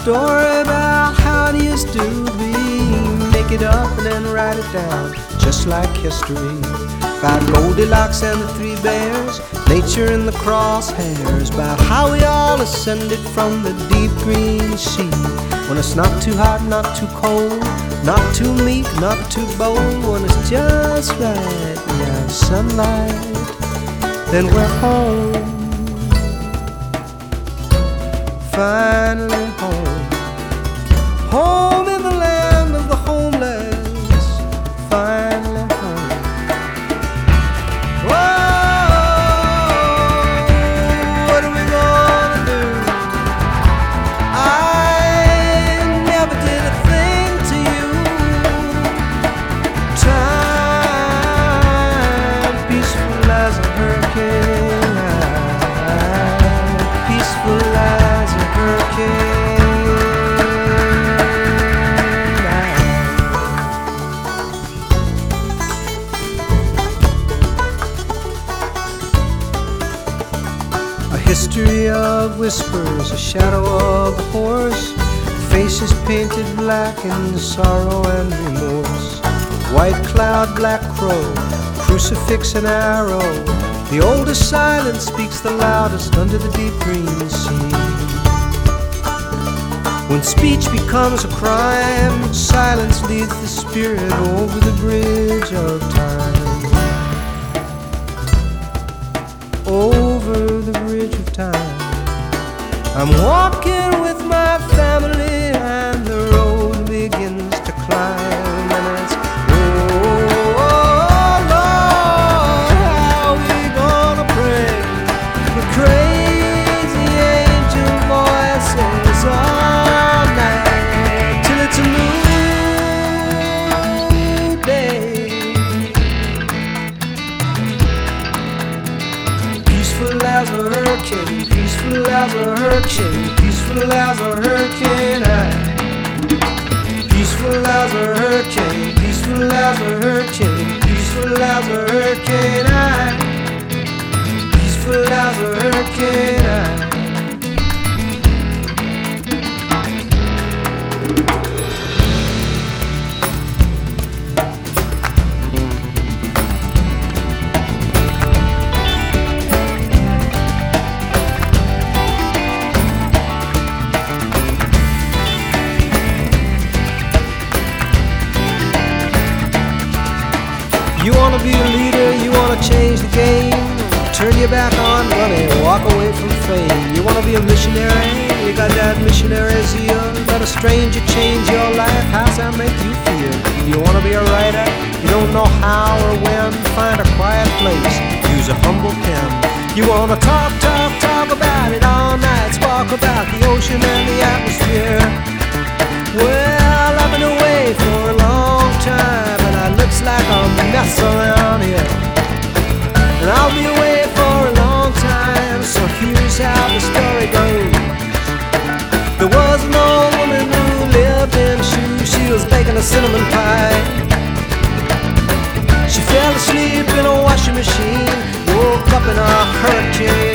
story about how it used to be. Make it up and then write it down, just like history. About Goldilocks and the three bears, nature in the crosshairs. About how we all ascended from the deep green sea. When it's not too hot, not too cold, not too meek, not too bold. When it's just right, we have sunlight, then we're home. Finally home. Home in the land of the homeless. Finally home. Whoa, what are we gonna do? I never did a thing to you. Time, peaceful as a hurricane. Peaceful as a hurricane. A history of whispers, a shadow of a horse, faces painted black in sorrow and remorse. White cloud, black crow, crucifix and arrow. The oldest silence speaks the loudest under the deep green sea. When speech becomes a crime, silence leads the spirit over the bridge of time. Over the bridge of time. I'm walking with my family and the road begins to climb. And it's crazy angel voices all night till it's a new day. Peaceful as a hurricane, peaceful as a hurricane, peaceful as a hurricane. Peaceful as a hurricane, peaceful as a hurricane, peaceful as a hurricane. Peaceful as a hurricane. You wanna be a leader, you wanna change the game. Turn your back on money, walk away from fame. You wanna be a missionary, you got that missionary zeal. Let a stranger change your life, how's that make you feel? You wanna be a writer, you don't know how or when. Find a quiet place, use a humble pen. You wanna talk about it all night. Talk about the ocean and the atmosphere. Well, I've been away for a long time, and it looks like a mess around here. And I'll be away for a long time, so here's how the story goes. There was an old woman who lived in shoes. She was baking a cinnamon pie. She fell asleep in a washing machine, woke up in a hurricane.